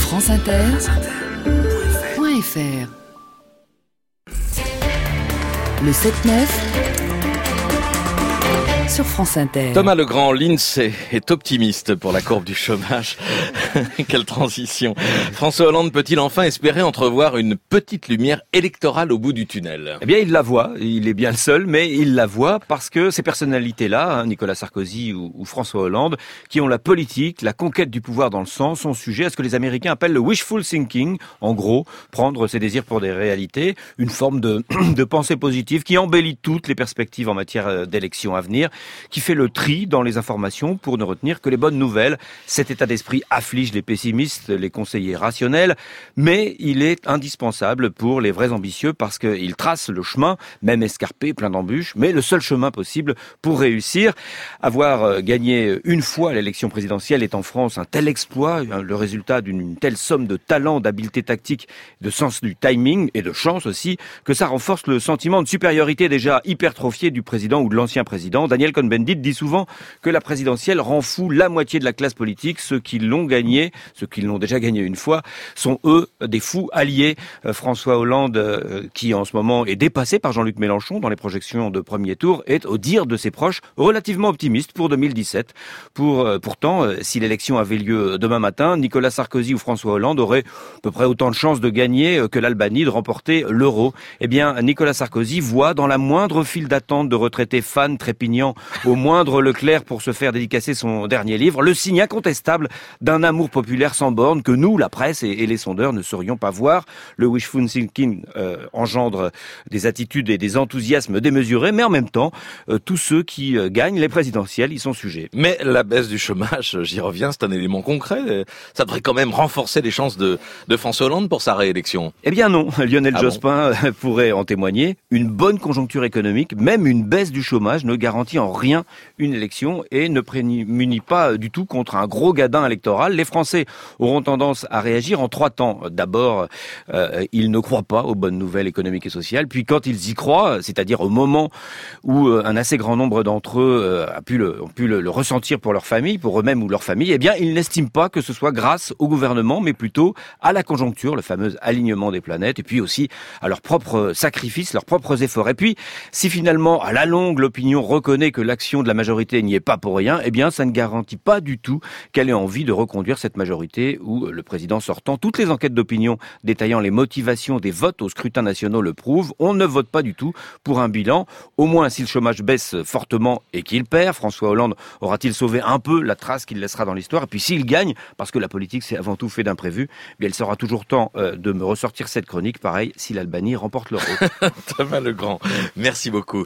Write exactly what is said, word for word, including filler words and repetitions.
France Inter point F R. Le sept neuf sur France Inter. Thomas Legrand, l'INSEE est optimiste pour la courbe du chômage. Quelle transition. François Hollande peut-il enfin espérer entrevoir une petite lumière électorale au bout du tunnel ? Eh bien, il la voit. Il est bien le seul, mais il la voit parce que ces personnalités-là, hein, Nicolas Sarkozy ou, ou François Hollande, qui ont la politique, la conquête du pouvoir dans le sang, sont sujets à ce que les Américains appellent le wishful thinking. En gros, prendre ses désirs pour des réalités, une forme de, de pensée positive qui embellit toutes les perspectives en matière d'élections à venir, qui fait le tri dans les informations pour ne retenir que les bonnes nouvelles. Cet état d'esprit afflige les pessimistes, les conseillers rationnels, mais il est indispensable pour les vrais ambitieux parce qu'il trace le chemin, même escarpé, plein d'embûches, mais le seul chemin possible pour réussir. Avoir gagné une fois l'élection présidentielle est en France un tel exploit, le résultat d'une telle somme de talent, d'habileté tactique, de sens du timing et de chance aussi, que ça renforce le sentiment de supériorité déjà hypertrophié du président ou de l'ancien président. Daniel Cohn-Bendit dit souvent que la présidentielle rend fou la moitié de la classe politique. Ceux qui l'ont gagné, ceux qui l'ont déjà gagné une fois, sont eux des fous alliés. Euh, François Hollande, euh, qui en ce moment est dépassé par Jean-Luc Mélenchon dans les projections de premier tour, est, au dire de ses proches, relativement optimiste pour deux mille dix-sept. Pour, euh, pourtant, euh, si l'élection avait lieu demain matin, Nicolas Sarkozy ou François Hollande auraient à peu près autant de chances de gagner euh, que l'Albanie de remporter l'euro. Eh bien, Nicolas Sarkozy voit dans la moindre file d'attente de retraités fans trépignant au moindre Leclerc pour se faire dédicacer son dernier livre, le signe incontestable d'un amour populaire sans borne que nous, la presse et, et les sondeurs, ne saurions pas voir. Le wishful thinking euh, engendre des attitudes et des enthousiasmes démesurés, mais en même temps, euh, tous ceux qui euh, gagnent les présidentielles y sont sujets. Mais la baisse du chômage, j'y reviens, c'est un élément concret. Ça devrait quand même renforcer les chances de, de François Hollande pour sa réélection. Eh bien non, Lionel ah Jospin bon pourrait en témoigner. Une bonne conjoncture économique, même une baisse du chômage, ne garantit en rien une élection et ne prémunit pas du tout contre un gros gadin électoral. Les Français auront tendance à réagir en trois temps. D'abord, euh, ils ne croient pas aux bonnes nouvelles économiques et sociales. Puis quand ils y croient, c'est-à-dire au moment où euh, un assez grand nombre d'entre eux euh, a pu, le, ont pu le, le ressentir pour leur famille, pour eux-mêmes ou leur famille, eh bien, ils n'estiment pas que ce soit grâce au gouvernement, mais plutôt à la conjoncture, le fameux alignement des planètes, et puis aussi à leurs propres sacrifices, leurs propres efforts. Et puis, si finalement, à la longue, l'opinion reconnaît que l'action de la majorité n'y est pas pour rien, eh bien, ça ne garantit pas du tout qu'elle ait envie de reconduire cette majorité où le président sortant, toutes les enquêtes d'opinion détaillant les motivations des votes au scrutin nationaux le prouvent, on ne vote pas du tout pour un bilan. Au moins, si le chômage baisse fortement et qu'il perd, François Hollande aura-t-il sauvé un peu la trace qu'il laissera dans l'histoire? Et puis s'il gagne, parce que la politique c'est avant tout fait d'imprévus, eh bien, il sera toujours temps euh, de me ressortir cette chronique. Pareil, si l'Albanie remporte l'euro. Thomas Legrand, merci beaucoup.